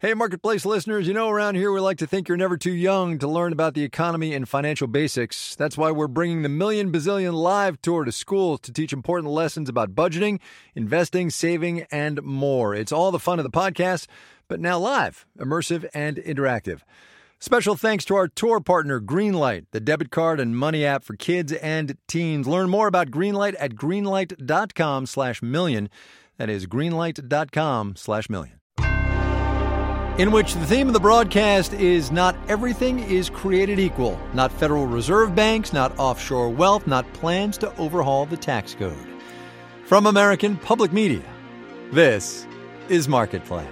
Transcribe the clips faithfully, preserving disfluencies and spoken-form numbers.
Hey, Marketplace listeners, you know around here we like to think you're never too young to learn about the economy and financial basics. That's why we're bringing the Million Bazillion Live Tour to schools to teach important lessons about budgeting, investing, saving, and more. It's all the fun of the podcast, but now live, immersive, and interactive. Special thanks to our tour partner, Greenlight, the debit card and money app for kids and teens. Learn more about Greenlight at greenlight.com slash million. That is greenlight.com slash million. In which the theme of the broadcast is not everything is created equal. Not Federal Reserve banks, not offshore wealth, not plans to overhaul the tax code. From American Public Media, this is Marketplace.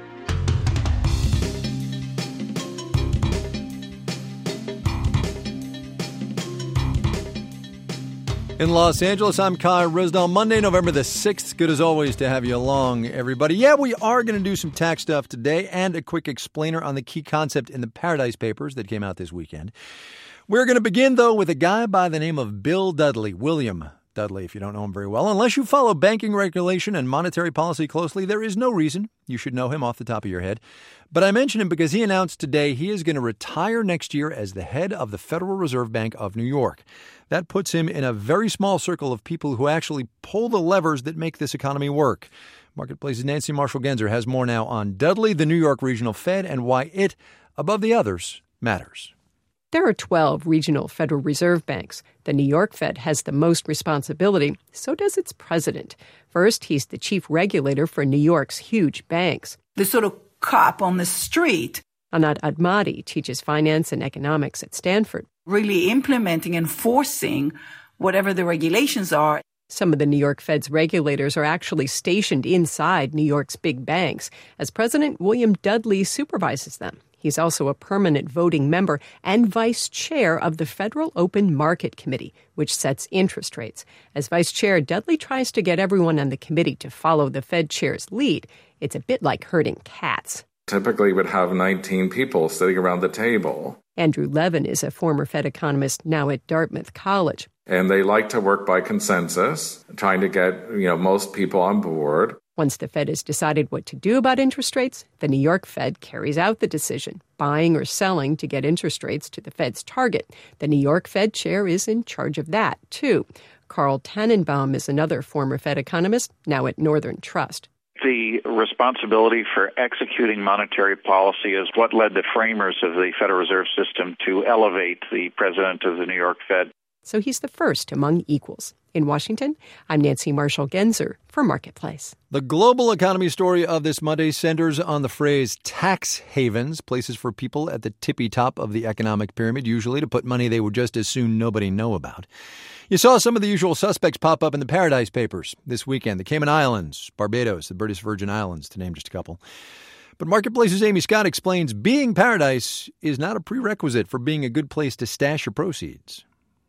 In Los Angeles, I'm Kai Risdall. Monday, November the sixth. Good as always to have you along, everybody. Yeah, we are going to do some tax stuff today and a quick explainer on the key concept in the Paradise Papers that came out this weekend. We're going to begin, though, with a guy by the name of Bill Dudley, William Dudley, if you don't know him very well. Unless you follow banking regulation and monetary policy closely, there is no reason you should know him off the top of your head. But I mention him because he announced today he is going to retire next year as the head of the Federal Reserve Bank of New York. That puts him in a very small circle of people who actually pull the levers that make this economy work. Marketplace's Nancy Marshall-Genzer has more now on Dudley, the New York Regional Fed, and why it, above the others, matters. There are twelve regional Federal Reserve banks. The New York Fed has the most responsibility. So does its president. First, he's the chief regulator for New York's huge banks. The sort of cop on the street. Anat Admati teaches finance and economics at Stanford. Really implementing and forcing whatever the regulations are. Some of the New York Fed's regulators are actually stationed inside New York's big banks, as President William Dudley supervises them. He's also a permanent voting member and vice chair of the Federal Open Market Committee, which sets interest rates. As vice chair, Dudley tries to get everyone on the committee to follow the Fed chair's lead. It's a bit like herding cats. Typically would have nineteen people sitting around the table. Andrew Levin is a former Fed economist now at Dartmouth College. And they like to work by consensus, trying to get, you know, most people on board. Once the Fed has decided what to do about interest rates, the New York Fed carries out the decision, buying or selling to get interest rates to the Fed's target. The New York Fed chair is in charge of that, too. Carl Tannenbaum is another former Fed economist, now at Northern Trust. The responsibility for executing monetary policy is what led the framers of the Federal Reserve System to elevate the president of the New York Fed. So he's the first among equals. In Washington, I'm Nancy Marshall-Genzer for Marketplace. The global economy story of this Monday centers on the phrase tax havens, places for people at the tippy top of the economic pyramid, usually to put money they would just as soon nobody know about. You saw some of the usual suspects pop up in the Paradise Papers this weekend. The Cayman Islands, Barbados, the British Virgin Islands, to name just a couple. But Marketplace's Amy Scott explains being paradise is not a prerequisite for being a good place to stash your proceeds.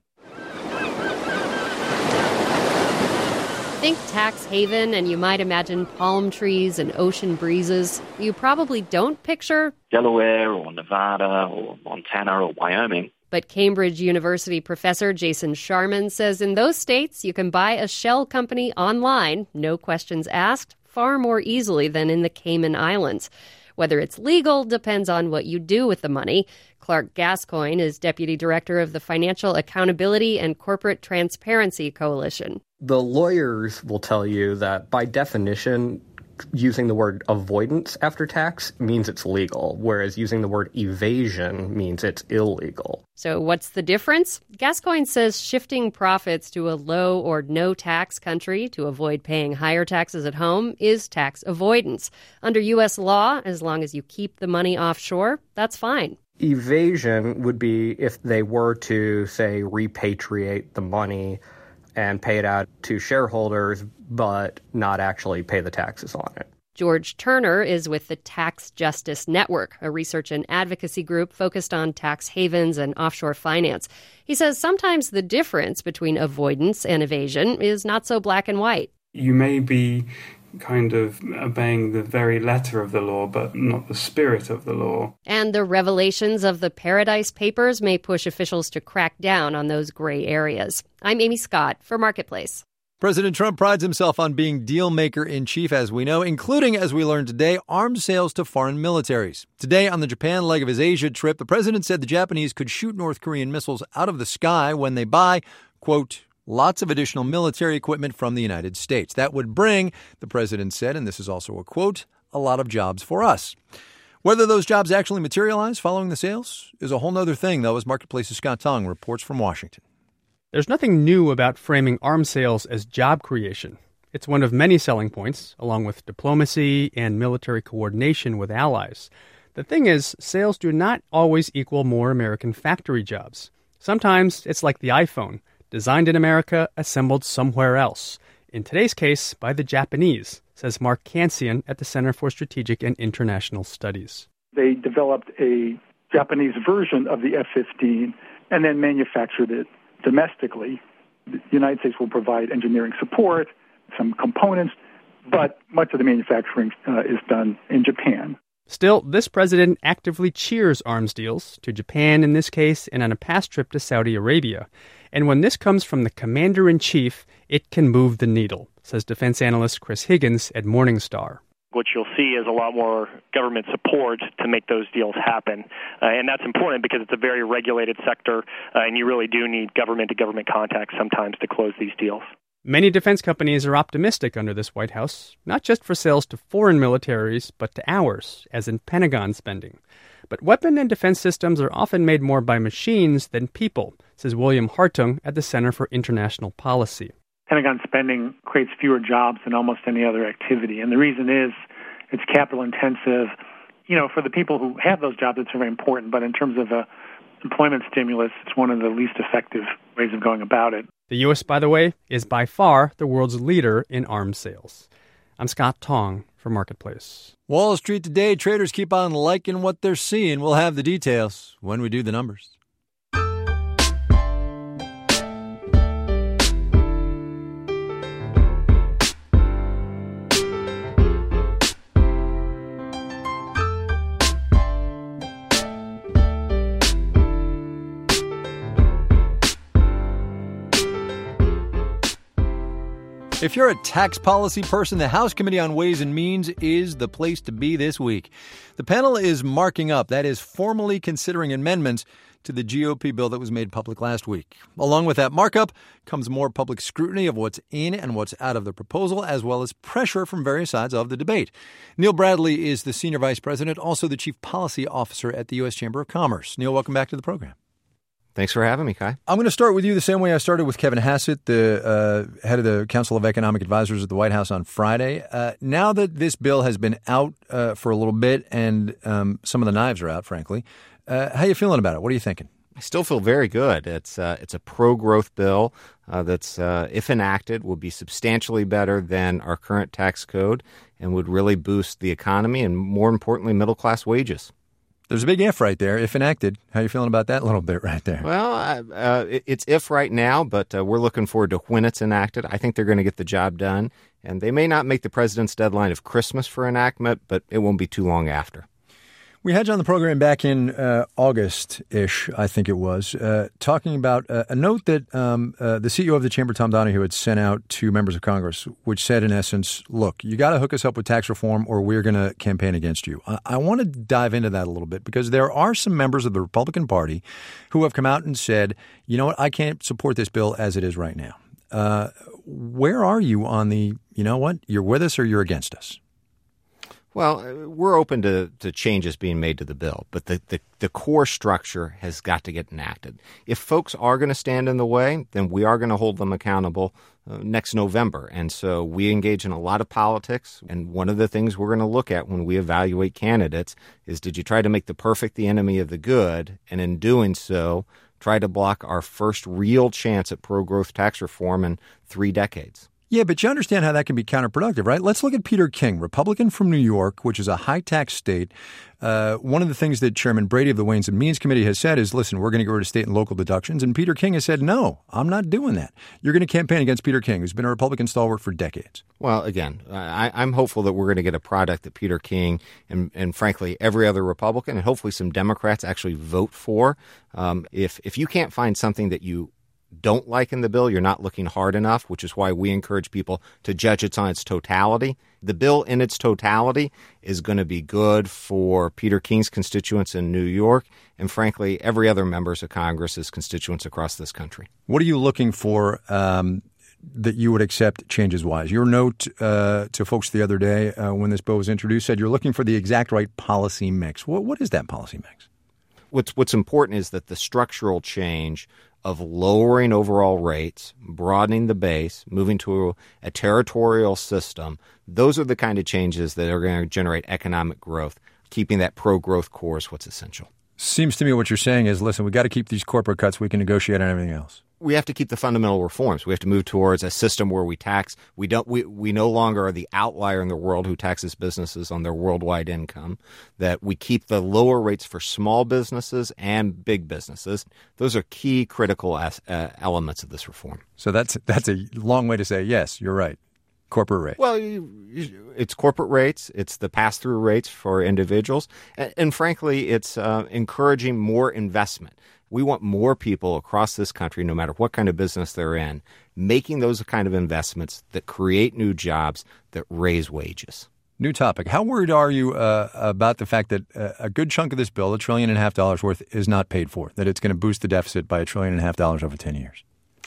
Think tax haven and you might imagine palm trees and ocean breezes. You probably don't picture Delaware or Nevada or Montana or Wyoming. But Cambridge University professor Jason Sharman says in those states you can buy a shell company online, no questions asked, far more easily than in the Cayman Islands. Whether it's legal depends on what you do with the money. Clark Gascoigne is deputy director of the Financial Accountability and Corporate Transparency Coalition. The lawyers will tell you that by definition, using the word avoidance after tax means it's legal, whereas using the word evasion means it's illegal. So what's the difference? Gascoigne says shifting profits to a low or no tax country to avoid paying higher taxes at home is tax avoidance. Under U S law, as long as you keep the money offshore, that's fine. Evasion would be if they were to, say, repatriate the money and pay it out to shareholders, but not actually pay the taxes on it. George Turner is with the Tax Justice Network, a research and advocacy group focused on tax havens and offshore finance. He says sometimes the difference between avoidance and evasion is not so black and white. You may be kind of obeying the very letter of the law, but not the spirit of the law. And the revelations of the Paradise Papers may push officials to crack down on those gray areas. I'm Amy Scott for Marketplace. President Trump prides himself on being deal maker in chief, as we know, including, as we learned today, arms sales to foreign militaries. Today, on the Japan leg of his Asia trip, the president said the Japanese could shoot North Korean missiles out of the sky when they buy, quote, lots of additional military equipment from the United States. That would bring, the president said, and this is also a quote, a lot of jobs for us. Whether those jobs actually materialize following the sales is a whole other thing, though, as Marketplace's Scott Tong reports from Washington. There's nothing new about framing arms sales as job creation. It's one of many selling points, along with diplomacy and military coordination with allies. The thing is, sales do not always equal more American factory jobs. Sometimes it's like the iPhone, designed in America, assembled somewhere else. In today's case, by the Japanese, says Mark Kansian at the Center for Strategic and International Studies. They developed a Japanese version of the F fifteen and then manufactured it domestically. The United States will provide engineering support, some components, but much of the manufacturing uh, is done in Japan. Still, this president actively cheers arms deals, to Japan in this case, and on a past trip to Saudi Arabia. And when this comes from the commander-in-chief, it can move the needle, says defense analyst Chris Higgins at Morningstar. What you'll see is a lot more government support to make those deals happen. Uh, and that's important because it's a very regulated sector, uh, and you really do need government-to-government contacts sometimes to close these deals. Many defense companies are optimistic under this White House, not just for sales to foreign militaries, but to ours, as in Pentagon spending. But weapon and defense systems are often made more by machines than people, says William Hartung at the Center for International Policy. Pentagon spending creates fewer jobs than almost any other activity. And the reason is it's capital intensive. You know, for the people who have those jobs, it's very important. But in terms of a employment stimulus, it's one of the least effective ways of going about it. The U S, by the way, is by far the world's leader in arms sales. I'm Scott Tong for Marketplace. Wall Street today, traders keep on liking what they're seeing. We'll have the details when we do the numbers. If you're a tax policy person, the House Committee on Ways and Means is the place to be this week. The panel is marking up, that is, formally considering amendments to the G O P bill that was made public last week. Along with that markup comes more public scrutiny of what's in and what's out of the proposal, as well as pressure from various sides of the debate. Neil Bradley is the Senior Vice President, also the Chief Policy Officer at the U S Chamber of Commerce. Neil, welcome back to the program. Thanks for having me, Kai. I'm going to start with you the same way I started with Kevin Hassett, the uh, head of the Council of Economic Advisors at the White House on Friday. Uh, now that this bill has been out uh, for a little bit and um, some of the knives are out, frankly, uh, how are you feeling about it? What are you thinking? I still feel very good. It's uh, it's a pro-growth bill uh, that's, uh, if enacted, will be substantially better than our current tax code and would really boost the economy and, more importantly, middle-class wages. There's a big if right there, if enacted. How are you feeling about that little bit right there? Well, uh, it's if right now, but uh, we're looking forward to when it's enacted. I think they're going to get the job done, and they may not make the president's deadline of Christmas for enactment, but it won't be too long after. We had you on the program back in uh, August-ish, I think it was, uh, talking about uh, a note that um, uh, the C E O of the Chamber, Tom Donahue, had sent out to members of Congress, which said, in essence, look, you got to hook us up with tax reform or we're going to campaign against you. I, I want to dive into that a little bit because there are some members of the Republican Party who have come out and said, you know what, I can't support this bill as it is right now. Uh, where are you on the, you know what, you're with us or you're against us? Well, we're open to, to changes being made to the bill, but the, the, the core structure has got to get enacted. If folks are going to stand in the way, then we are going to hold them accountable uh, next November. And so we engage in a lot of politics. And one of the things we're going to look at when we evaluate candidates is, did you try to make the perfect the enemy of the good? And in doing so, try to block our first real chance at pro-growth tax reform in three decades. Yeah, but you understand how that can be counterproductive, right? Let's look at Peter King, Republican from New York, which is a high-tax state. Uh, one of the things that Chairman Brady of the Ways and Means Committee has said is, listen, we're going to get rid of state and local deductions. And Peter King has said, no, I'm not doing that. You're going to campaign against Peter King, who's been a Republican stalwart for decades. Well, again, I, I'm hopeful that we're going to get a product that Peter King and, and frankly, every other Republican and hopefully some Democrats actually vote for. Um, if if you can't find something that you don't like in the bill, you're not looking hard enough, which is why we encourage people to judge it on its totality. The bill in its totality is going to be good for Peter King's constituents in New York and, frankly, every other members of Congress's constituents across this country. What are you looking for um, that you would accept changes-wise? Your note uh, to folks the other day uh, when this bill was introduced said you're looking for the exact right policy mix. What, what is that policy mix? What's, what's important is that the structural change of lowering overall rates, broadening the base, moving to a, a territorial system, those are the kind of changes that are going to generate economic growth. Keeping that pro-growth core is what's essential. Seems to me what you're saying is, listen, we got to keep these corporate cuts. We can negotiate on everything else. We have to keep the fundamental reforms. We have to move towards a system where we tax. We don't. We, we no longer are the outlier in the world who taxes businesses on their worldwide income. That we keep the lower rates for small businesses and big businesses. Those are key critical as, uh, elements of this reform. So that's that's a long way to say, yes, you're right. Corporate rates. Well, you, you, it's corporate rates. It's the pass-through rates for individuals. And, and frankly, it's uh, encouraging more investment. We want more people across this country, no matter what kind of business they're in, making those kind of investments that create new jobs, that raise wages. New topic. How worried are you uh, about the fact that uh, a good chunk of this bill, a trillion and a half dollars worth, is not paid for, that it's going to boost the deficit by a trillion and a half dollars over ten years?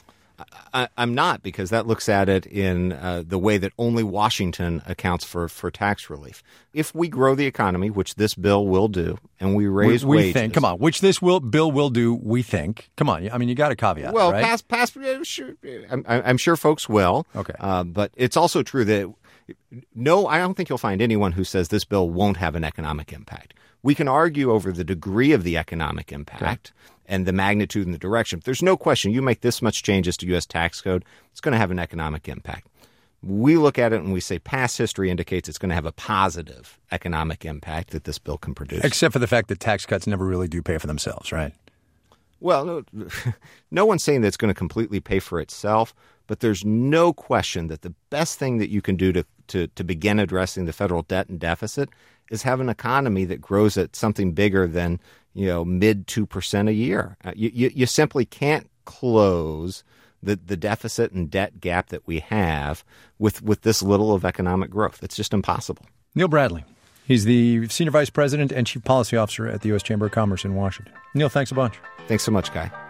I, I'm not, because that looks at it in uh, the way that only Washington accounts for, for tax relief. If we grow the economy, which this bill will do, and we raise we, we wages. think, come on, which this will, bill will do, we think. Come on. I mean, you got to caveat Well, it, right? pass, pass, sure, I'm, I'm sure folks will. Okay. Uh, but it's also true that, no, I don't think you'll find anyone who says this bill won't have an economic impact. We can argue over the degree of the economic impact okay. and the magnitude and the direction. But there's no question you make this much changes to U S tax code, it's going to have an economic impact. We look at it and we say past history indicates it's going to have a positive economic impact that this bill can produce. Except for the fact that tax cuts never really do pay for themselves, right? Well, no, no one's saying that it's going to completely pay for itself, but there's no question that the best thing that you can do to, to, to begin addressing the federal debt and deficit is have an economy that grows at something bigger than, you know, mid two percent a year. Uh, you, you, you simply can't close the, the deficit and debt gap that we have with, with this little of economic growth. It's just impossible. Neil Bradley. He's the Senior Vice President and Chief Policy Officer at the U S Chamber of Commerce in Washington. Neil, thanks a bunch. Thanks so much, Guy.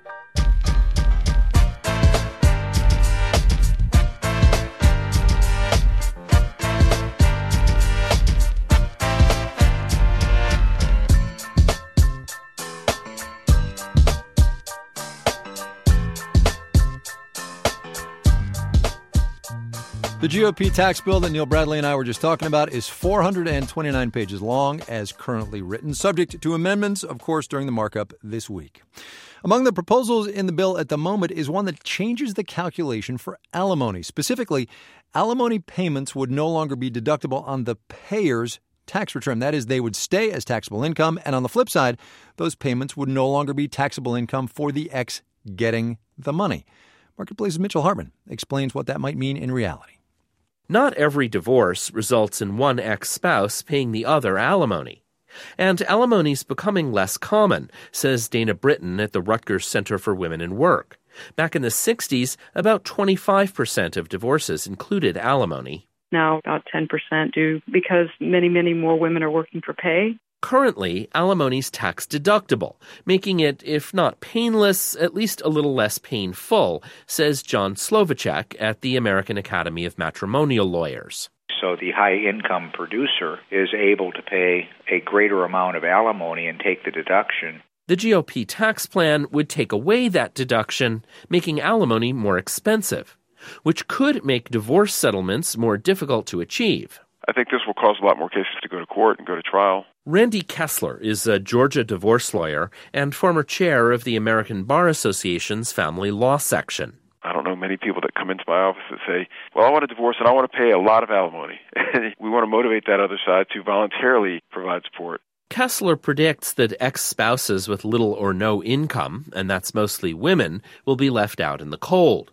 The G O P tax bill that Neil Bradley and I were just talking about is four hundred twenty-nine pages long as currently written, subject to amendments, of course, during the markup this week. Among the proposals in the bill at the moment is one that changes the calculation for alimony. Specifically, alimony payments would no longer be deductible on the payer's tax return. That is, they would stay as taxable income. And on the flip side, those payments would no longer be taxable income for the ex getting the money. Marketplace's Mitchell Hartman explains what that might mean in reality. Not every divorce results in one ex-spouse paying the other alimony. And alimony's becoming less common, says Dana Britton at the Rutgers Center for Women in Work. Back in the sixties, about twenty-five percent of divorces included alimony. Now about ten percent do, because many, many more women are working for pay. Currently, alimony's tax deductible, making it, if not painless, at least a little less painful, says John Slovacek at the American Academy of Matrimonial Lawyers. So the high-income producer is able to pay a greater amount of alimony and take the deduction. The G O P tax plan would take away that deduction, making alimony more expensive, which could make divorce settlements more difficult to achieve. I think this will cause a lot more cases to go to court and go to trial. Randy Kessler is a Georgia divorce lawyer and former chair of the American Bar Association's Family Law Section. I don't know many people that come into my office that say, well, I want a divorce and I want to pay a lot of alimony. We want to motivate that other side to voluntarily provide support. Kessler predicts that ex-spouses with little or no income, and that's mostly women, will be left out in the cold.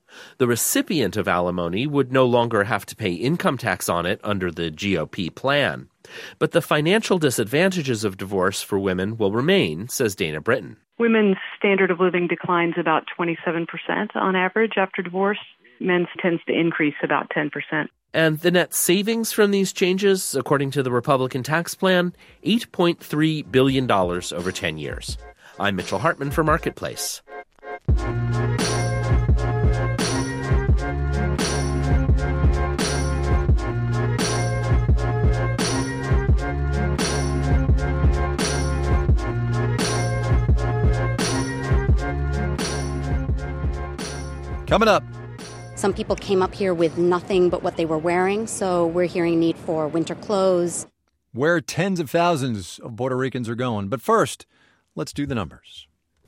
The recipient of alimony would no longer have to pay income tax on it under the G O P plan. But the financial disadvantages of divorce for women will remain, says Dana Britton. Women's standard of living declines about twenty-seven percent on average after divorce. Men's tends to increase about ten percent. And the net savings from these changes, according to the Republican tax plan, eight point three billion dollars over ten years. I'm Mitchell Hartman for Marketplace. Coming up. Some people came up here with nothing but what they were wearing, so we're hearing need for winter clothes. Where tens of thousands of Puerto Ricans are going. But first, let's do the numbers.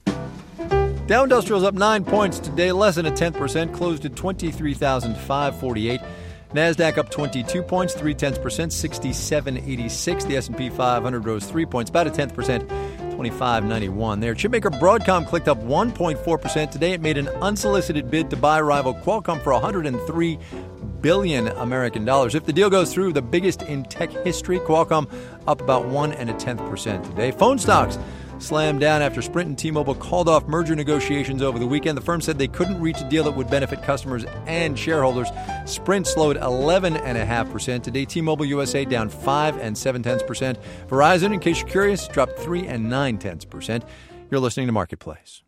Dow Industrial's up nine points today, less than a tenth percent, closed at twenty-three thousand five hundred forty-eight. NASDAQ up twenty-two points, three tenths percent, sixty-seven eighty-six. The S and P five hundred rose three points, about a tenth percent, twenty-five ninety-one there. Chipmaker Broadcom clicked up one point four percent today. It made an unsolicited bid to buy rival Qualcomm for one hundred three billion American dollars. If the deal goes through, the biggest in tech history. Qualcomm up about one and a tenth percent today. Phone stocks slammed down after Sprint and T-Mobile called off merger negotiations over the weekend. The firm said they couldn't reach a deal that would benefit customers and shareholders. Sprint slowed eleven point five percent today. T-Mobile U S A down five and seven tenths percent. Verizon, in case you're curious, dropped three and nine tenths percent. You're listening to Marketplace.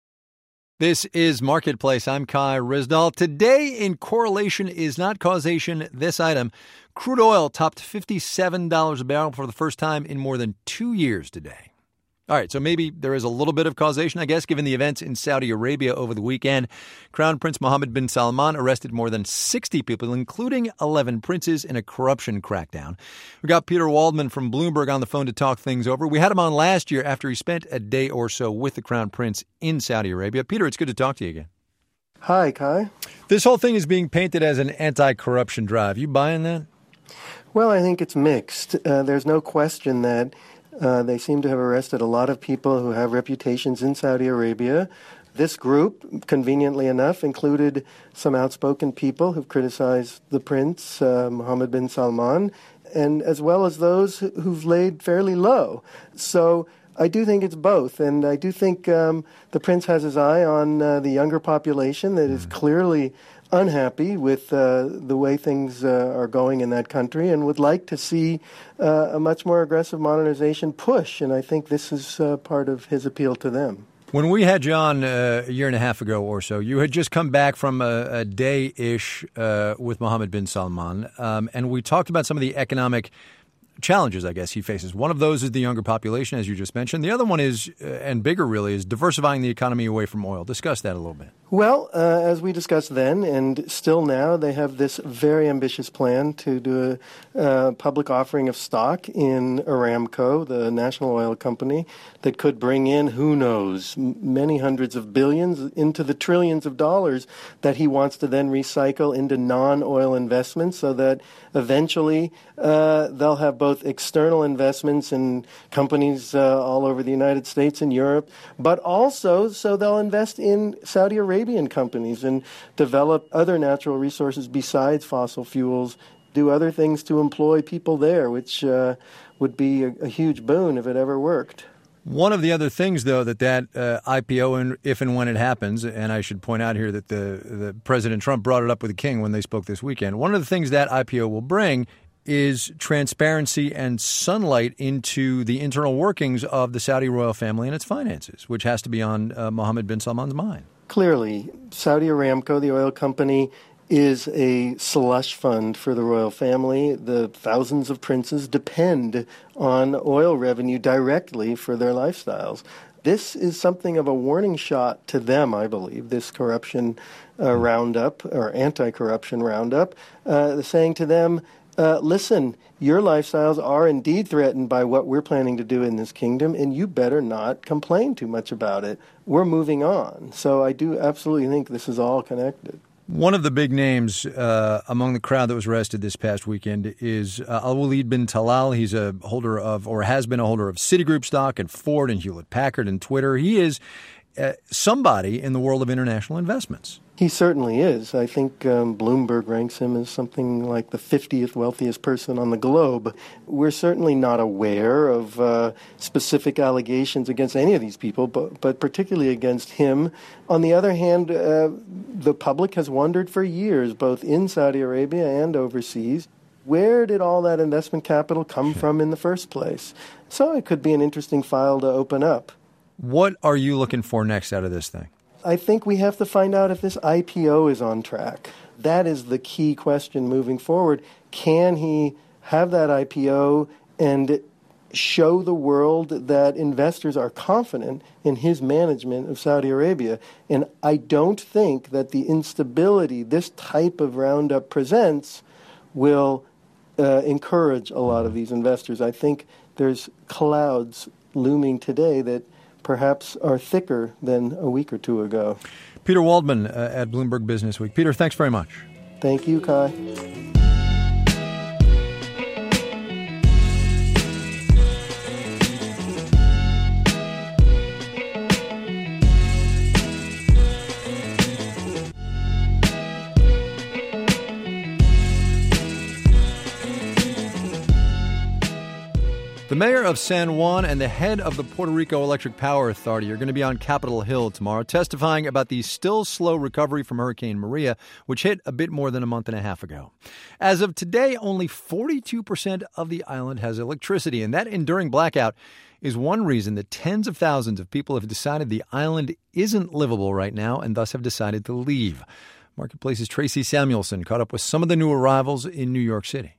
This is Marketplace. I'm Kai Ryssdal. Today in correlation is not causation. This item, crude oil topped fifty-seven dollars a barrel for the first time in more than two years today. All right, so maybe there is a little bit of causation, I guess, given the events in Saudi Arabia over the weekend. Crown Prince Mohammed bin Salman arrested more than sixty people, including eleven princes, in a corruption crackdown. We got Peter Waldman from Bloomberg on the phone to talk things over. We had him on last year after he spent a day or so with the Crown Prince in Saudi Arabia. Peter, it's good to talk to you again. Hi, Kai. This whole thing is being painted as an anti-corruption drive. You buying that? Well, I think it's mixed. Uh, there's no question that Uh, they seem to have arrested a lot of people who have reputations in Saudi Arabia. This group, conveniently enough, included some outspoken people who've criticized the prince, uh, Mohammed bin Salman, and as well as those who've laid fairly low. So I do think it's both, and I do think um, the prince has his eye on uh, the younger population that is clearly unhappy with uh, the way things uh, are going in that country and would like to see uh, a much more aggressive modernization push. And I think this is uh, part of his appeal to them. When we had you on uh, a year and a half ago or so, you had just come back from a, a day-ish uh, with Mohammed bin Salman, um, and we talked about some of the economic challenges, I guess, he faces. One of those is the younger population, as you just mentioned. The other one is, uh, and bigger really, is diversifying the economy away from oil. Discuss that a little bit. Well, uh, as we discussed then, and still now, they have this very ambitious plan to do a uh, public offering of stock in Aramco, the national oil company, that could bring in, who knows, many hundreds of billions into the trillions of dollars that he wants to then recycle into non-oil investments so that eventually uh, they'll have both external investments in companies uh, all over the United States and Europe, but also so they'll invest in Saudi Arabia companies and develop other natural resources besides fossil fuels, do other things to employ people there, which uh, would be a, a huge boon if it ever worked. One of the other things, though, that that uh, I P O, and if and when it happens, and I should point out here that the, the President Trump brought it up with the king when they spoke this weekend, one of the things that I P O will bring is transparency and sunlight into the internal workings of the Saudi royal family and its finances, which has to be on uh, Mohammed bin Salman's mind. Clearly, Saudi Aramco, the oil company, is a slush fund for the royal family. The thousands of princes depend on oil revenue directly for their lifestyles. This is something of a warning shot to them, I believe, this corruption uh, roundup, or anti-corruption roundup, uh, saying to them, uh, listen, your lifestyles are indeed threatened by what we're planning to do in this kingdom, and you better not complain too much about it. We're moving on. So I do absolutely think this is all connected. One of the big names uh, among the crowd that was arrested this past weekend is uh, Al-Walid bin Talal. He's a holder of, or has been a holder of Citigroup stock and Ford and Hewlett-Packard and Twitter. He is uh, somebody in the world of international investments. He certainly is. I think um, Bloomberg ranks him as something like the fiftieth wealthiest person on the globe. We're certainly not aware of uh, specific allegations against any of these people, but, but particularly against him. On the other hand, uh, the public has wondered for years, both in Saudi Arabia and overseas, where did all that investment capital come from in the first place? So it could be an interesting file to open up. What are you looking for next out of this thing? I think we have to find out if this I P O is on track. That is the key question moving forward. Can he have that I P O and show the world that investors are confident in his management of Saudi Arabia? And I don't think that the instability this type of roundup presents will uh, encourage a lot of these investors. I think there's clouds looming today that perhaps are thicker than a week or two ago. Peter Waldman uh, at Bloomberg Business Week. Peter, thanks very much. Thank you, Kai. The mayor of San Juan and the head of the Puerto Rico Electric Power Authority are going to be on Capitol Hill tomorrow, testifying about the still slow recovery from Hurricane Maria, which hit a bit more than a month and a half ago. As of today, only forty-two percent of the island has electricity, and that enduring blackout is one reason that tens of thousands of people have decided the island isn't livable right now and thus have decided to leave. Marketplace's Tracy Samuelson caught up with some of the new arrivals in New York City.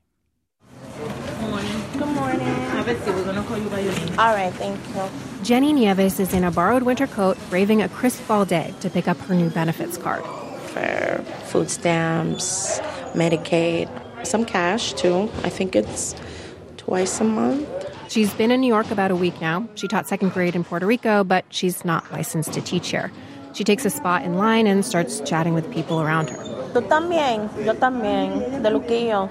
All right, thank you. Jenny Nieves is in a borrowed winter coat, braving a crisp fall day to pick up her new benefits card. For food stamps, Medicaid, some cash, too. I think it's twice a month. She's been in New York about a week now. She taught second grade in Puerto Rico, but she's not licensed to teach here. She takes a spot in line and starts chatting with people around her. Tú también, yo también, de Luquillo.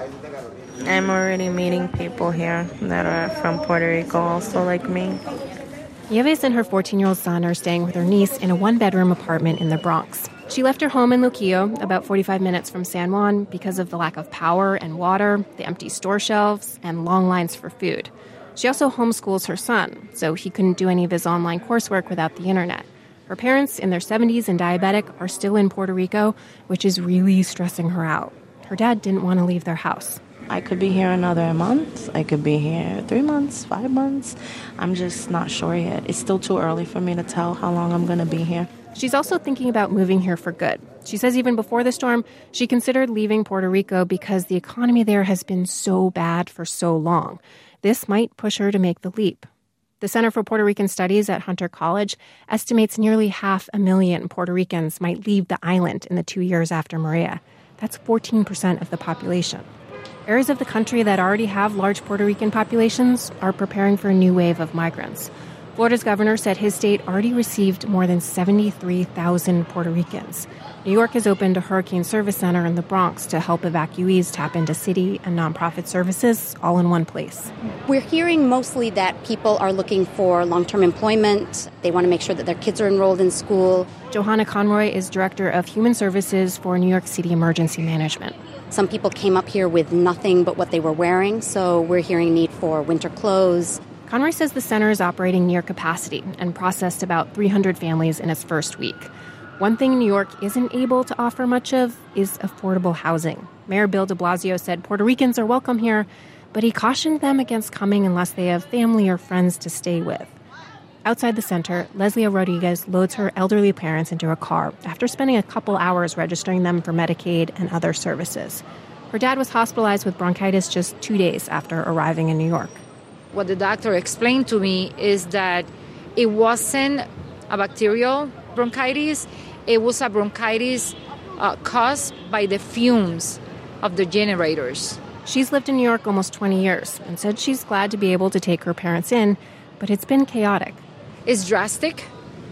I'm already meeting people here that are from Puerto Rico, also like me. Nieves and her fourteen-year-old son are staying with her niece in a one-bedroom apartment in the Bronx. She left her home in Luquillo, about forty-five minutes from San Juan, because of the lack of power and water, the empty store shelves, and long lines for food. She also homeschools her son, so he couldn't do any of his online coursework without the internet. Her parents, in their seventies and diabetic, are still in Puerto Rico, which is really stressing her out. Her dad didn't want to leave their house. I could be here another month. I could be here three months, five months. I'm just not sure yet. It's still too early for me to tell how long I'm going to be here. She's also thinking about moving here for good. She says even before the storm, she considered leaving Puerto Rico because the economy there has been so bad for so long. This might push her to make the leap. The Center for Puerto Rican Studies at Hunter College estimates nearly half a million Puerto Ricans might leave the island in the two years after Maria. That's fourteen percent of the population. Areas of the country that already have large Puerto Rican populations are preparing for a new wave of migrants. Florida's governor said his state already received more than seventy-three thousand Puerto Ricans. New York has opened a hurricane service center in the Bronx to help evacuees tap into city and nonprofit services all in one place. We're hearing mostly that people are looking for long-term employment. They want to make sure that their kids are enrolled in school. Johanna Conroy is director of human services for New York City Emergency Management. Some people came up here with nothing but what they were wearing, so we're hearing need for winter clothes. Conroy says the center is operating near capacity and processed about three hundred families in its first week. One thing New York isn't able to offer much of is affordable housing. Mayor Bill de Blasio said Puerto Ricans are welcome here, but he cautioned them against coming unless they have family or friends to stay with. Outside the center, Leslie Rodriguez loads her elderly parents into a car after spending a couple hours registering them for Medicaid and other services. Her dad was hospitalized with bronchitis just two days after arriving in New York. What the doctor explained to me is that it wasn't a bacterial bronchitis, it was a bronchitis uh, caused by the fumes of the generators. She's lived in New York almost twenty years and said she's glad to be able to take her parents in, but it's been chaotic. It's drastic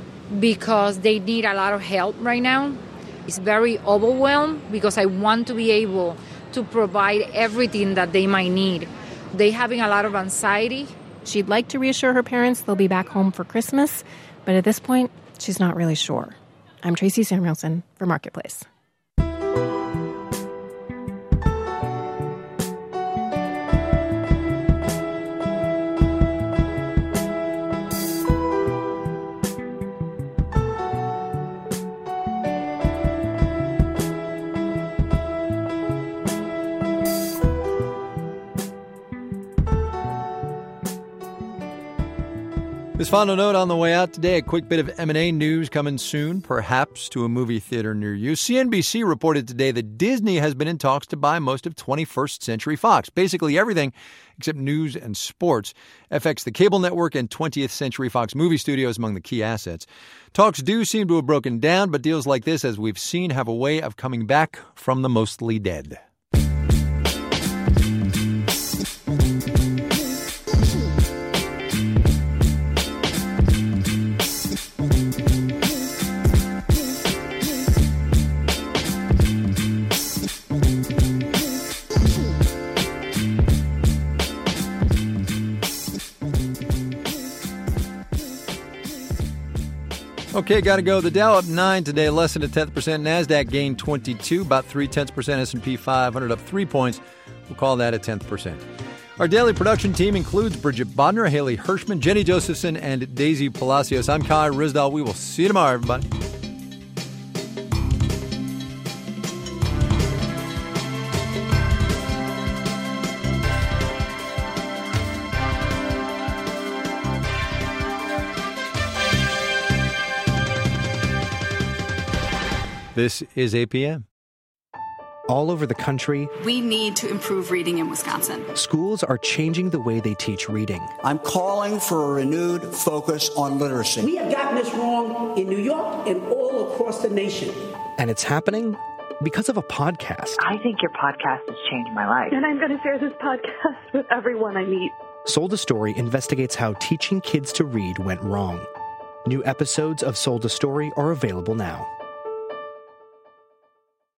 because they need a lot of help right now. It's very overwhelmed because I want to be able to provide everything that they might need. They're having a lot of anxiety. She'd like to reassure her parents they'll be back home for Christmas, but at this point, she's not really sure. I'm Tracy Samuelson for Marketplace. This final note on the way out today, a quick bit of M and A news coming soon, perhaps to a movie theater near you. C N B C reported today that Disney has been in talks to buy most of twenty-first Century Fox, basically everything except news and sports. F X, the cable network, and twentieth Century Fox movie studios among the key assets. Talks do seem to have broken down, but deals like this, as we've seen, have a way of coming back from the mostly dead. Okay, got to go. The Dow up nine today, less than a tenth percent. NASDAQ gained twenty-two, about three-tenths percent. S and P five hundred up three points. We'll call that a tenth percent. Our daily production team includes Bridget Bodner, Haley Hirschman, Jenny Josephson, and Daisy Palacios. I'm Kai Rizdal. We will see you tomorrow, everybody. This is A P M. All over the country, we need to improve reading in Wisconsin. Schools are changing the way they teach reading. I'm calling for a renewed focus on literacy. We have gotten this wrong in New York and all across the nation. And it's happening because of a podcast. I think your podcast has changed my life. And I'm going to share this podcast with everyone I meet. Sold a Story investigates how teaching kids to read went wrong. New episodes of Sold a Story are available now.